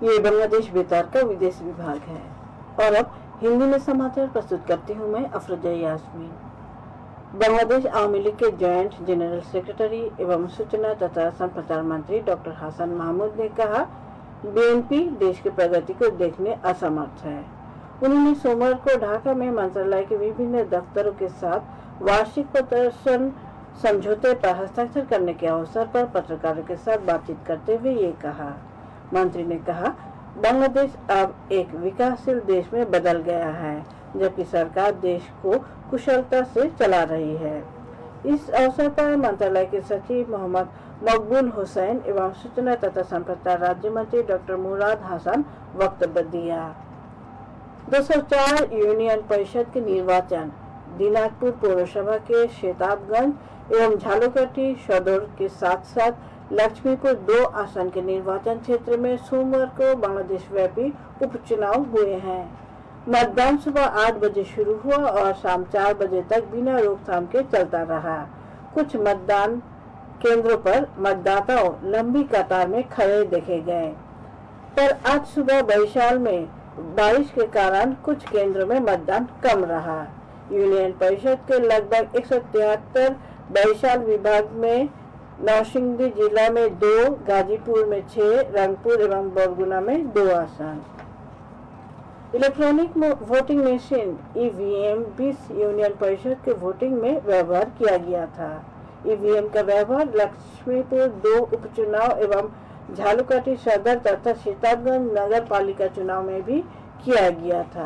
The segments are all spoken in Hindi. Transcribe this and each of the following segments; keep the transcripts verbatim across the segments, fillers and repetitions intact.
ये बांग्लादेश बेतार का विदेश विभाग है। और अब हिंदी में समाचार प्रस्तुत करती हूँ मैं अफरोजा यास्मीन। बांग्लादेश आवामी लीग के जॉइंट जनरल सेक्रेटरी एवं सूचना तथा संप्रचार मंत्री डॉक्टर हसन महमूद ने कहा, बीएनपी देश की प्रगति को देखने असमर्थ है। उन्होंने सोमवार को ढाका में मंत्रालय के विभिन्न दफ्तरों के साथ वार्षिक प्रदर्शन समझौते पर हस्ताक्षर करने के अवसर पर पत्रकारों के साथ बातचीत करते हुए ये कहा। मंत्री ने कहा, बांग्लादेश अब एक विकासशील देश में बदल गया है, जबकि सरकार देश को कुशलता से चला रही है। इस अवसर पर मंत्रालय के सचिव मोहम्मद मकबूल हुसैन एवं सूचना तथा संप्रचार राज्य मंत्री डॉक्टर मुराद हसन वक्तव्य दिया। दो सौ चार यूनियन परिषद के निर्वाचन दिनाजपुर पौरसभा के शेताबगंज एवं झालुकाठी सदर के साथ साथ लक्ष्मीपुर दो आसन के निर्वाचन क्षेत्र में सोमवार को बांग्लादेश व्यापी उपचुनाव हुए हैं। मतदान सुबह आठ बजे शुरू हुआ और शाम चार बजे तक बिना रोकथाम के चलता रहा। कुछ मतदान केंद्रों पर मतदाताओं लंबी कतार में खड़े देखे गए, पर आज सुबह बरिशाल में बारिश के कारण कुछ केंद्रों में मतदान कम रहा। यूनियन परिषद के लगभग एक सौ तिहत्तर बरिशाल विभाग में नौसिंदी जिला में दो, गाजीपुर में छह, रंगपुर एवं बरगुना में दो आसन। इलेक्ट्रॉनिक वोटिंग मशीन ईवीएम बीस यूनियन परिषद के वोटिंग में व्यवहार किया गया था। ईवीएम का व्यवहार लक्ष्मीपुर दो उपचुनाव एवं झालुकाठी सदर तथा सीताबगंज नगर पालिका चुनाव में भी किया गया था।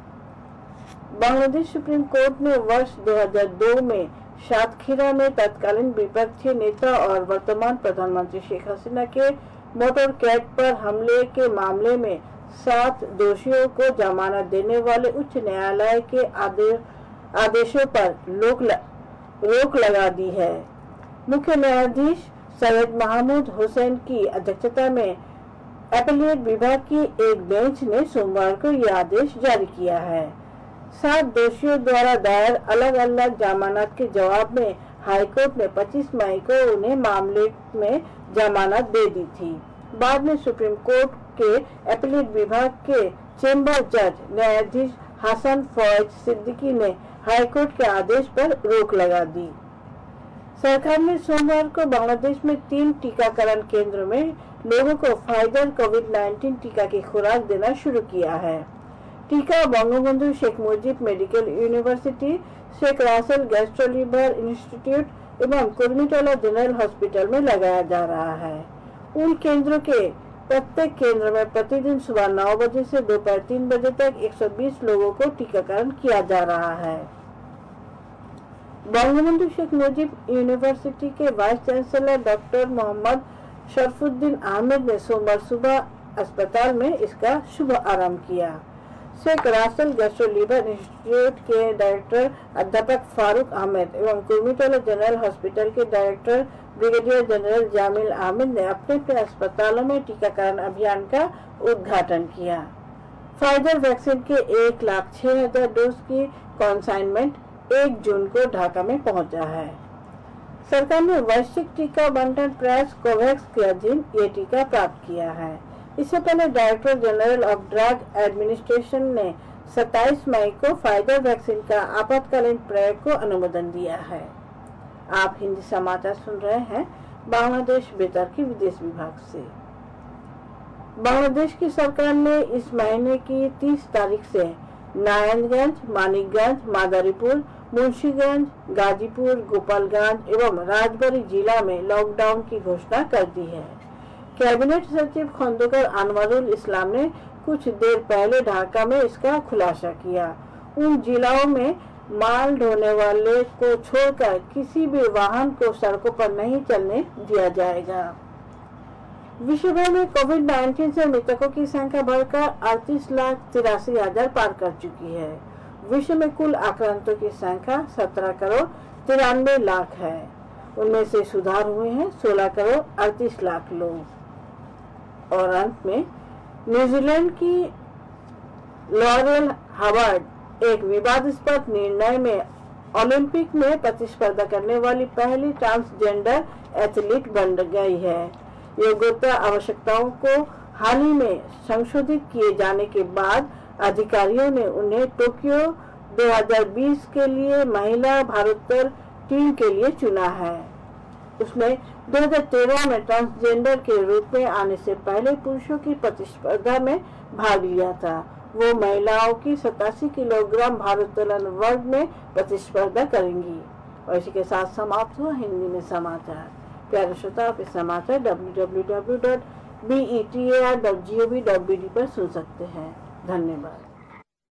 बांग्लादेश सुप्रीम कोर्ट ने वर्ष दो हज़ार दो में सातखीरा में तत्कालीन विपक्षी नेता और वर्तमान प्रधानमंत्री शेख हसीना के मोटर कैट पर हमले के मामले में सात दोषियों को जमानत देने वाले उच्च न्यायालय के आदे, आदेशों पर लोक ल, रोक लगा दी है। मुख्य न्यायाधीश सैयद महमूद हुसैन की अध्यक्षता में अपीलेट विभाग की एक बेंच ने सोमवार को यह आदेश जारी किया है। सात दोषियों द्वारा दायर अलग अलग जमानत के जवाब में हाईकोर्ट ने पच्चीस मई को उन्हें मामले में जमानत दे दी थी। बाद में सुप्रीम कोर्ट के अपीलेट विभाग के चेंबर जज न्यायाधीश हसन फौज सिद्दीकी ने हाईकोर्ट के आदेश पर रोक लगा दी। सरकार ने सोमवार को बांग्लादेश में तीन टीकाकरण केंद्रों में लोगों को फाइजर कोविड नाइन्टीन टीका की खुराक देना शुरू किया है। टीका Bangabandhu Sheikh Mujib medical university, Sheikh Russel gastroliver institute एवं कुर्मिटोला जनरल हॉस्पिटल में लगाया जा रहा है। उन केंद्रों के प्रत्येक केंद्र में प्रतिदिन सुबह नौ बजे से दोपहर तीन बजे तक एक सौ बीस लोगों को टीकाकरण किया जा रहा है। बंगबंधु शेख मुजीब यूनिवर्सिटी के vice chancellor doctor Mohammad Sharfuddin Ahmed ने सोमवार सुबह अस्पताल में इसका शुभ आरंभ किया। शेख रासेल गैस्ट्रोलिवर इंस्टीट्यूट के डायरेक्टर अध्यापक फारूक अहमद एवं कुर्मिटोला जनरल हॉस्पिटल के director brigadier general Jamil Ahmed ने अपने अपने अस्पतालों में टीकाकरण अभियान का उद्घाटन किया। फाइजर वैक्सीन के एक लाख छह हजार डोज की कॉन्साइनमेंट एक जून को ढाका में पहुंचा है। सरकार ने वैश्विक टीका बंटन प्रयास कोवैक्स के अधीन ये टीका प्राप्त किया है। इससे पहले director general of drug administration ने सत्ताईस मई को फाइजर वैक्सीन का आपातकालीन प्रयोग को अनुमोदन दिया है। आप हिंदी समाचार सुन रहे हैं बांग्लादेश बेतार की विदेश विभाग से। बांग्लादेश की सरकार ने इस महीने की तीस तारीख से नारायणगंज, मानिकगंज, मादारीपुर, मुंशीगंज, गाजीपुर, गोपालगंज एवं राजबाड़ी जिला में लॉकडाउन की घोषणा कर दी है। कैबिनेट सचिव खंदोकर अनवरुल इस्लाम ने कुछ देर पहले ढाका में इसका खुलासा किया। उन जिलों में माल ढोने वाले को छोड़कर किसी भी वाहन को सड़कों पर नहीं चलने दिया जाएगा। विश्व भर में कोविड नाइन्टीन से मृतकों की संख्या बढ़कर अड़तीस लाख तिरासी हजार पार कर चुकी है। विश्व में कुल आक्रांतों की संख्या सत्रह करोड़ तिरानवे लाख है। उनमें से सुधार हुए हैं सोलह करोड़ अड़तीस लाख लोग। और अंत में न्यूजीलैंड की लॉरेल हावर्ड एक विवादास्पद निर्णय में ओलंपिक में प्रतिस्पर्धा करने वाली पहली ट्रांसजेंडर एथलीट बन गई है। योग्यता आवश्यकताओं को हाल ही में संशोधित किए जाने के बाद अधिकारियों ने उन्हें टोक्यो दो हज़ार बीस के लिए महिला भारोत्तोलन टीम के लिए चुना है। उसमें दो हज़ार तेरह में ट्रांसजेंडर के रूप में आने से पहले पुरुषों की प्रतिस्पर्धा में भाग लिया था। वो महिलाओं की सतासी किलोग्राम भारोत्तोलन वर्ग में प्रतिस्पर्धा करेंगी। और इसी के साथ समाप्त हुआ हिंदी में समाचार। प्यारे श्रोता, आप इस समाचार W W W dot B E T A R dot G O V dot B D पर सुन सकते हैं। धन्यवाद।